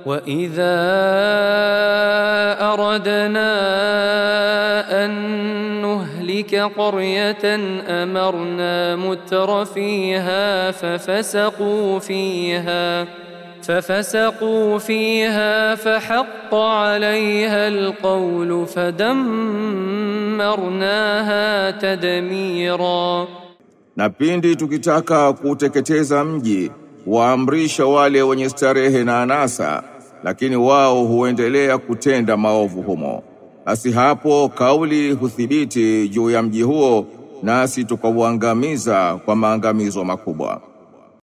وَإِذَا أَرَدْنَا أَن نُّهْلِكَ قَرْيَةً أَمَرْنَا مُتْرَ فِيهَا فَفَسَقُوا فِيهَا فَحَقَّ عَلَيْهَا الْقَوْلُ فَدَمَّرْنَاهَا تَدْمِيرًا. Na pindi tukitaka kuteketeza mji, waamrisha wale wenye starehe na anasa, lakini wao huendelea kutenda maovu humo. Basi hapo kauli huthibiti juu ya mji huo, nasi tukauangamiza kwa maangamizo makubwa.